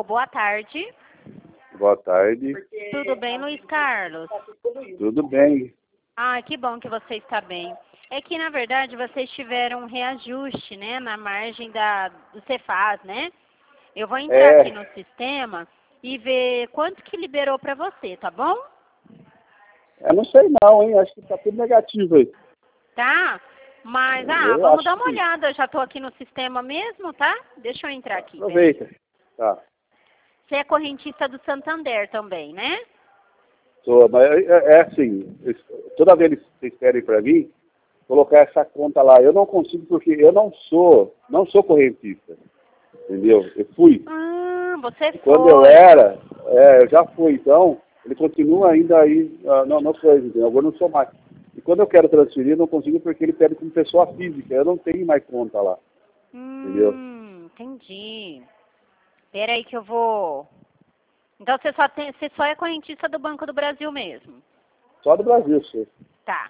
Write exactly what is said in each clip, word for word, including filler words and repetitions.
Alô, boa tarde. Boa tarde. Tudo bem, Luiz Carlos? Tudo bem. Ah, que bom que você está bem. É que, na verdade, vocês tiveram um reajuste, né, na margem da, do Cefaz, né? Eu vou entrar É. aqui no sistema e ver quanto que liberou para você, tá bom? Eu não sei não, hein? Acho que tá tudo negativo aí. Tá? Mas, ah, Eu vamos acho dar uma que- olhada. Eu já estou aqui no sistema mesmo, tá? Deixa eu entrar aqui. peraí. Aproveita. Tá. Você é correntista do Santander também, né? Tô, mas é, é assim, eles- toda vez que vocês pedem para mim, colocar essa conta lá. Eu não consigo porque eu não sou, não sou correntista. Entendeu? Eu fui. Ah, você E quando eu foi. era, é, eu já fui, então, ele continua ainda aí, ah, não, não coisa, entendeu? Agora eu não sou mais. E quando eu quero transferir, eu não consigo porque ele pede como pessoa física. Eu não tenho mais conta lá. Entendeu? Hum, entendi. Pera aí que eu vou... Então você só, tem, você só é correntista do Banco do Brasil mesmo? Só do Brasil, senhor. Tá.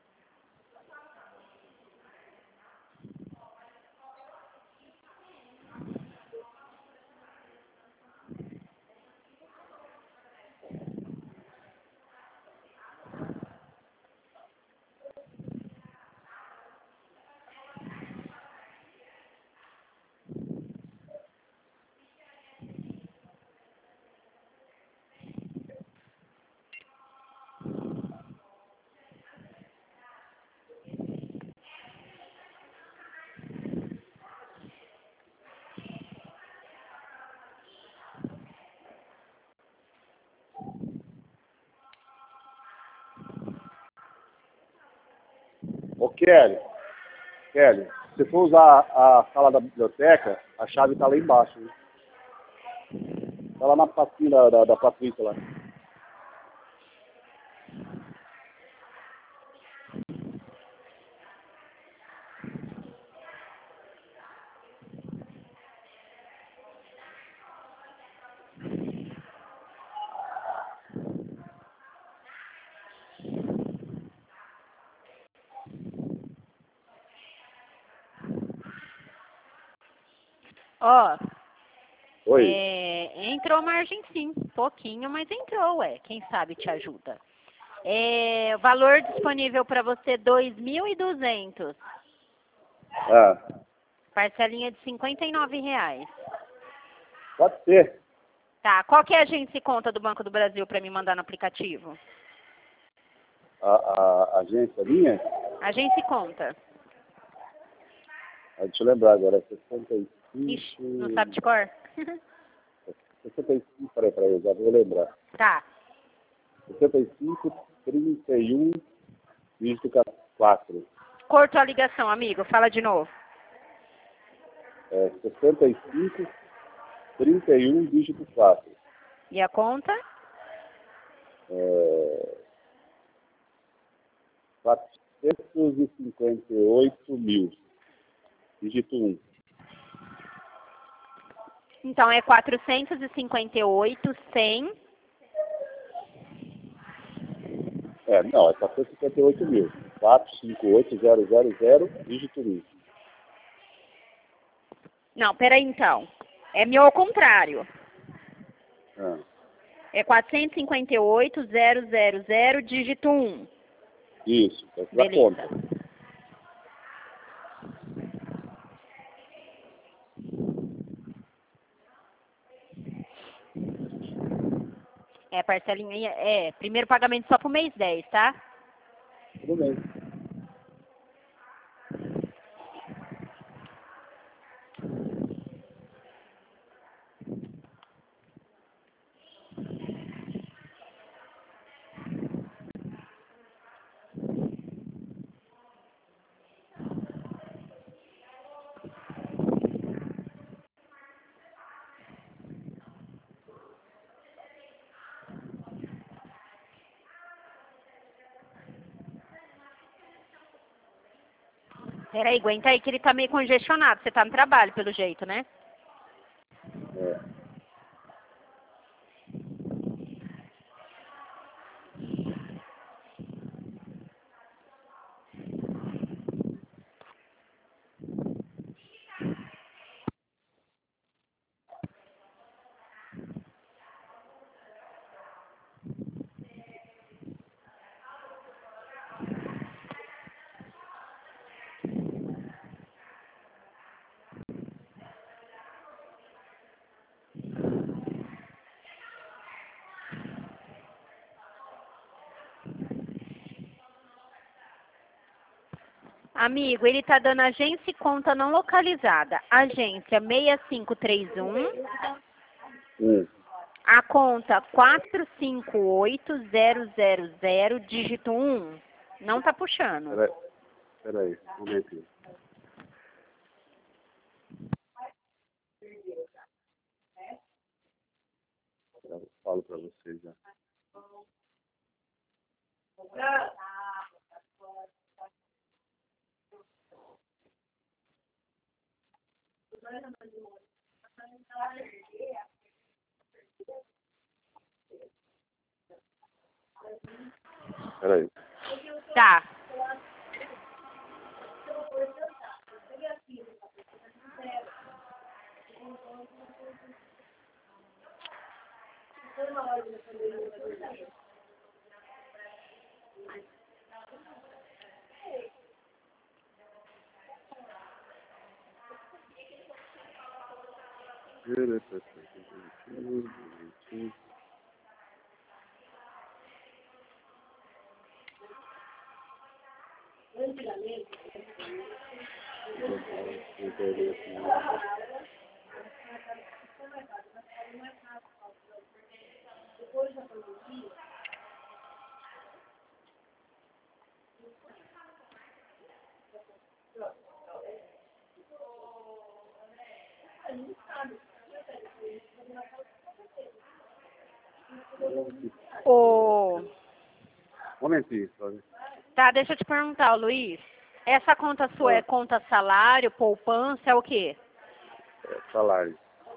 Ô, Kelly, Kelly, se for usar a sala da biblioteca, a chave está lá embaixo. Né? Tá lá na pastinha da, da, da Patrícia lá. Ó, Oi. é, entrou margem sim, pouquinho, mas entrou, ué. Quem sabe te ajuda. É, valor disponível para você, dois mil e duzentos. Ah, Parcelinha de cinquenta e nove reais. pode ser. Tá, qual que é a agência e conta do Banco do Brasil para me mandar no aplicativo? A, a, a agência minha, Agência e conta. ah, deixa eu lembrar agora, é sessenta e cinco... Ixi, não sabe de cor? sessenta e cinco, peraí, peraí, eu já vou lembrar. Tá. sessenta e cinco, trinta e um, dígito quatro. Cortou a ligação, amigo. Fala de novo. É, sessenta e cinco, trinta e um, dígito quatro. E a conta? É, quatrocentos e cinquenta e oito mil, dígito um. Então é quatrocentos e cinquenta e oito, cem. É, não, é quatrocentos e cinquenta e oito mil. quatrocentos e cinquenta e oito mil, dígito um. Não, peraí então. É meu ao contrário. Ah, É quatrocentos e cinquenta e oito mil, dígito um. isso, essa é a Beleza. conta. É, parcelinha, é, primeiro pagamento só pro mês dez, tá? Tudo bem. Peraí, aguenta aí que ele tá meio congestionado. Você tá no trabalho, pelo jeito, né? É. Amigo, ele tá dando agência e conta não localizada. Agência seis cinco três um. Hum. A conta quatro cinco oito zero zero zero, dígito um. Não tá puxando. Peraí, peraí, um momentinho. Eu falo pra vocês já. Peraí. Tá. Ô, Um momentinho, só. tá, deixa eu te perguntar, Luiz. Essa conta sua é conta salário, poupança, é o quê? É, salário.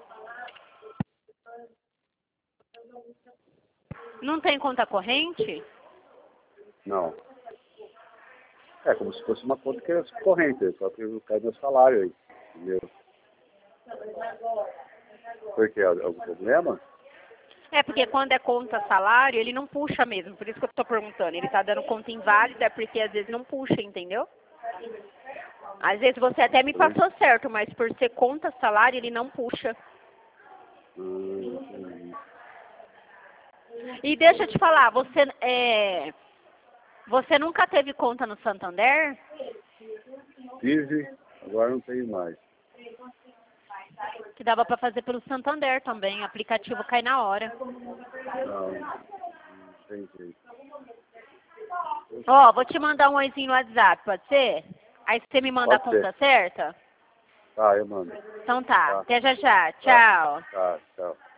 Não tem conta corrente? Não. É como se fosse uma conta que é corrente, só que eu caio meu salário aí. Entendeu? Por quê? Algum problema? É, porque quando é conta salário, ele não puxa mesmo. Por isso que eu tô perguntando. Ele tá dando conta inválida, é porque às vezes não puxa, entendeu? Às vezes você até me passou certo, mas por ser conta salário, ele não puxa. Hum, E deixa eu te falar, você é, você nunca teve conta no Santander? tive, agora não tenho mais. Que dava pra fazer pelo Santander também. O aplicativo cai na hora. Não, não tem jeito. Ó, vou te mandar um oizinho no WhatsApp, pode ser? Aí você me manda Pode a conta ser. certa? Tá, eu mando. Então tá. Tá. Até já já. Tá, Tchau. tá, tchau.